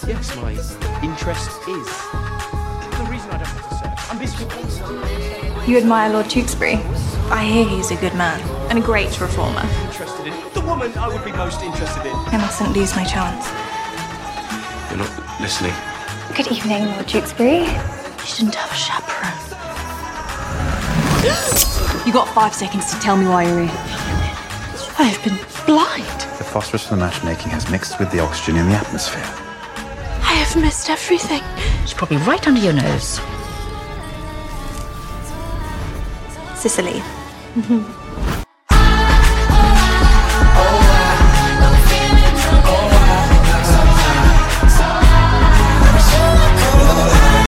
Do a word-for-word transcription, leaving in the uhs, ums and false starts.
Yes, my interest is. The reason I don't have to search. I'm busy. You admire Lord Tewkesbury? I hear he's a good man and a great reformer. Interested in the woman I would be most interested in. I mustn't lose my chance. You're not listening. Good evening, Lord Tewkesbury. You shouldn't have a chaperone. You got five seconds to tell me why you're here. I have been blind. The phosphorus from the matchmaking has mixed with the oxygen in the atmosphere. I have missed everything. It's probably right under your nose. Sicily.